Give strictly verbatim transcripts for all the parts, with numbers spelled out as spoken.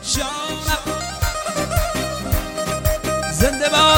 جانم زنده باد.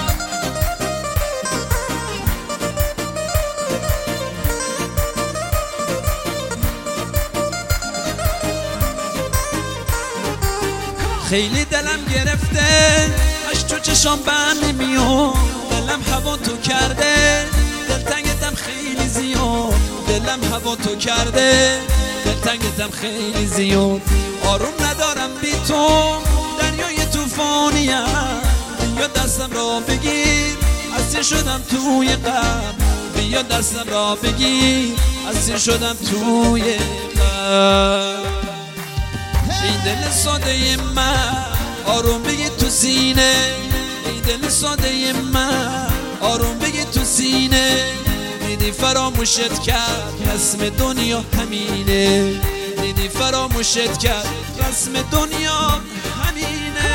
خیلی دلم گرفته اش تو چشام بند نمیاد، دلم هوا تو کرده دلتنگتم خیلی زیاد، دلم هوا تو کرده دلتنگتم خیلی زیاد. آروم ندارم بی تو دریای توفانیم، بیا دستم را بگیر اسیر شدم توی غم، بیا دستم را بگیر اسیر شدم توی غم. ای دل ساده من آروم بگی تو سینه، ای دل ساده من آروم بگی تو سینه. دیدی فراموشت کرد رسم دنیا همینه، دیدی فراموشت کرد رسم دنیا همینه.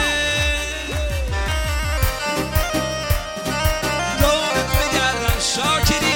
دورت بگردم شاکری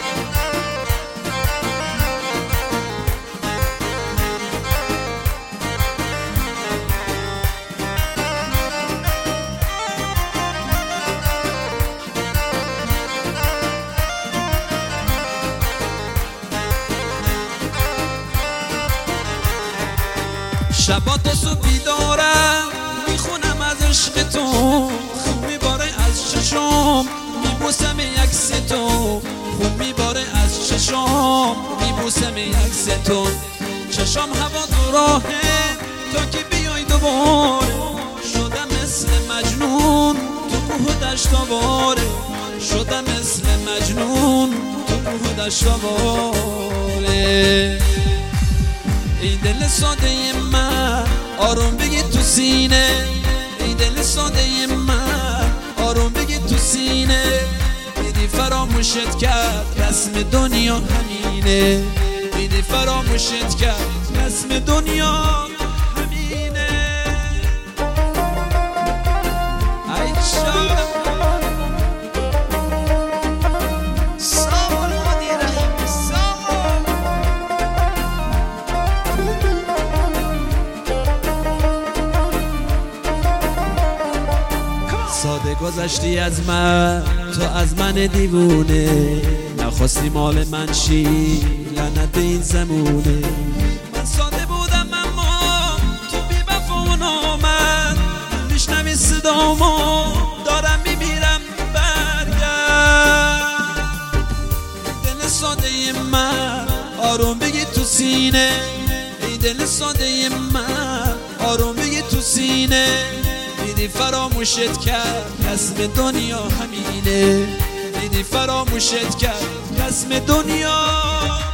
شبا تا صبح بیدارم میخونم از عشق تو، خون میباره از چشم میبوسم عکس تو، خون میباره از چشم میبوسم عکس تو. چشم هوا تو راهه تا که بیای دوباره، شدم مثل مجنون تو کوه دشت آواره، شدم مثل مجنون تو کوه دشت آواره. ای دل ساده من آروم بگی تو سینه، ای دل ساده من آروم بگی تو سینه. دیدی فراموشت کرد رسم دنیا همینه، دیدی فراموشت کرد رسم دنیا همینه. ای شام ساده گذشتی از من، تو از من دیوونه، نخواستی مال من شی لعنت به این زمونه. من ساده بودم اما تو بی وفا و نامرد، میشنوی صدامو دارم میمیرم برگرد. دل ساده من آروم بگی تو سینه، ای دل ساده من آروم بگی تو سینه. دیدی فراموشت کرد رسم دنیا همینه، دیدی فراموشت کرد رسم دنیا